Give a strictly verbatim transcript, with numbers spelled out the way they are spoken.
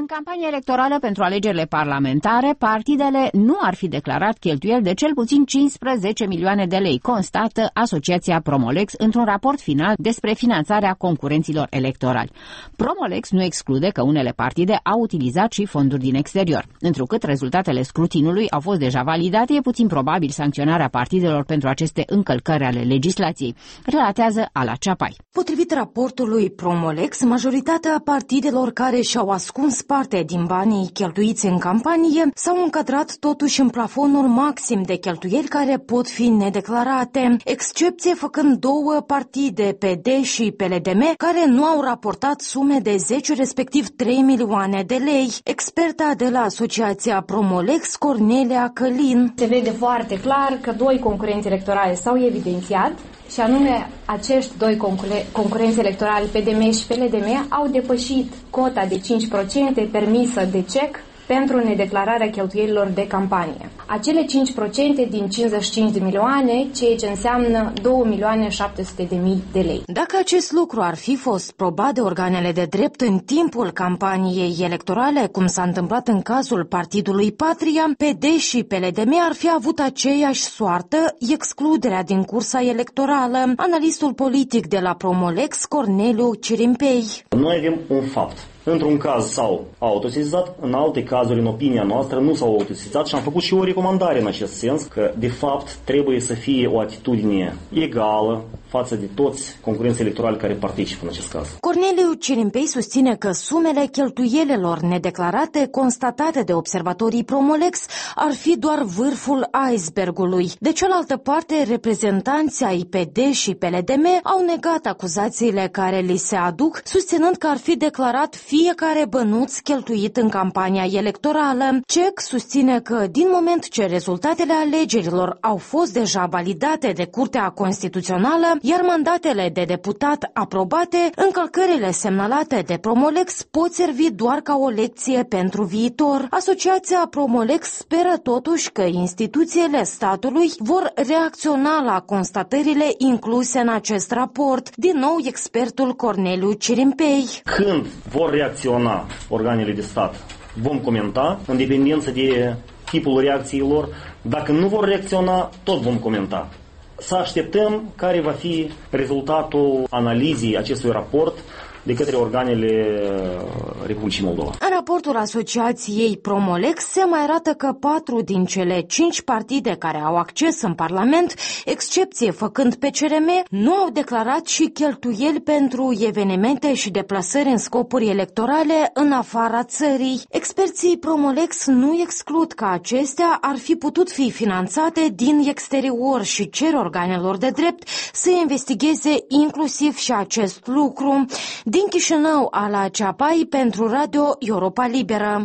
În campania electorală pentru alegerile parlamentare, partidele nu ar fi declarat cheltuieli de cel puțin cincisprezece milioane de lei, constată Asociația Promolex într-un raport final despre finanțarea concurenților electorali. Promolex nu exclude că unele partide au utilizat și fonduri din exterior. Întrucât rezultatele scrutinului au fost deja validate, e puțin probabil sancționarea partidelor pentru aceste încălcări ale legislației, relatează Ala Ceapai. Potrivit raportului Promolex, majoritatea partidelor care și-au ascuns parte din banii cheltuiți în campanie s-au încadrat totuși în plafonul maxim de cheltuieli care pot fi nedeclarate, excepție făcând două partide, P D și P L D M, care nu au raportat sume de zece, respectiv trei milioane de lei. Experta de la Asociația Promolex, Cornelia Călin. Se vede foarte clar că doi concurenți electorali s-au evidențiat, și anume acești doi concurenți electorali, P D M și P L D M, au depășit cota de cinci la sută permisă de C E C pentru nedeclararea cheltuielilor de campanie. Acele cinci la sută din cincizeci și cinci de milioane, ceea ce înseamnă două milioane șapte sute de mii de lei. Dacă acest lucru ar fi fost probat de organele de drept în timpul campaniei electorale, cum s-a întâmplat în cazul Partidului Patria, P D și P L D M ar fi avut aceeași soartă, excluderea din cursa electorală. Analistul politic de la Promolex, Corneliu Cirimpei. Noi avem un fapt. Într-un caz s-au autosesizat, în alte cazuri, în opinia noastră, nu s-au autosesizat și am făcut și o recomandare în acest sens că, de fapt, trebuie să fie o atitudine egală față de toți concurenții electorali care participă în acest caz. Corneliu Cirimpei susține că sumele cheltuielilor nedeclarate constatate de observatorii Promolex ar fi doar vârful icebergului. De cealaltă parte, reprezentanții ai P D și P L D M au negat acuzațiile care li se aduc, susținând că ar fi declarat fiecare bănuț cheltuit în campania electorală. C E C susține că, din moment ce rezultatele alegerilor au fost deja validate de Curtea Constituțională, iar mandatele de deputat aprobate, încălcările semnalate de Promolex pot servi doar ca o lecție pentru viitor. Asociația Promolex speră totuși că instituțiile statului vor reacționa la constatările incluse în acest raport. Din nou, expertul Corneliu Cirimpei. Când vor reacționa organele de stat, vom comenta, în dependență de tipul reacțiilor. Dacă nu vor reacționa, tot vom comenta. Să așteptăm care va fi rezultatul analizii acestui raport de către organele Republicii Moldova. În raportul Asociației Promolex se mai arată că patru din cele cinci partide care au acces în Parlament, excepție făcând P C R M, nu au declarat și cheltuieli pentru evenimente și deplasări în scopuri electorale în afara țării. Experții Promolex nu exclud că acestea ar fi putut fi finanțate din exterior și cer organelor de drept să investigheze inclusiv și acest lucru. Din Chișinău, Ala Ceapai pentru Radio Europa Liberă.